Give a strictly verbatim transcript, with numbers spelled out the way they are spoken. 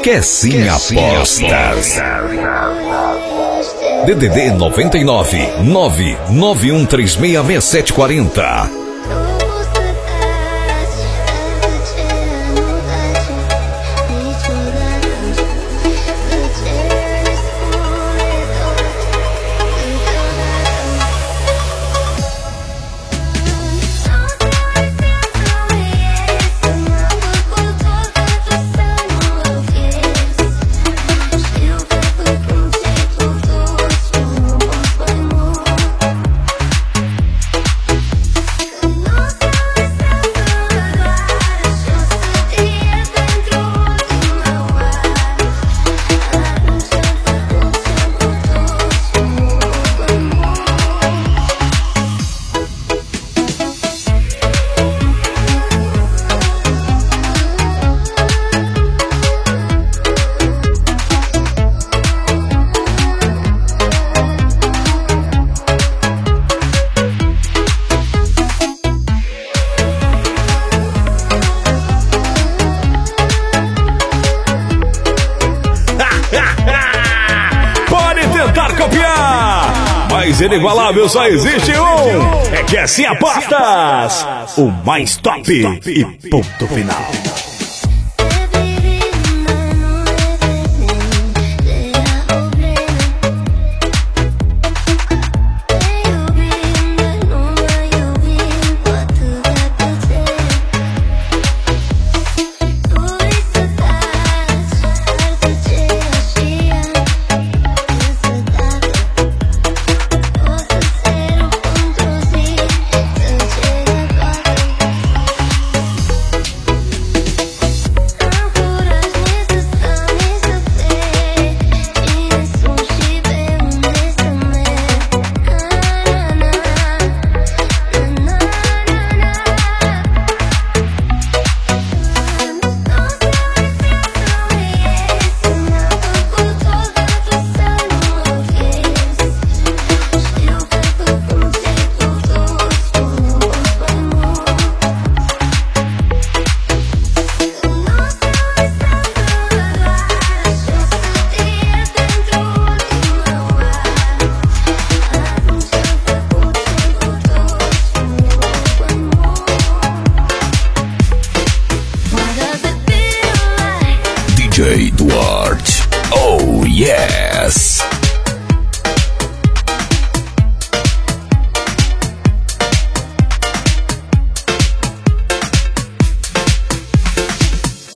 Quer sim apostas. D D D noventa e nove, nove nove um três seis, seis sete quatro zero. Mas inigualável só existe um. É que assim apostas. O mais top e ponto final. D J Duarte, oh yes!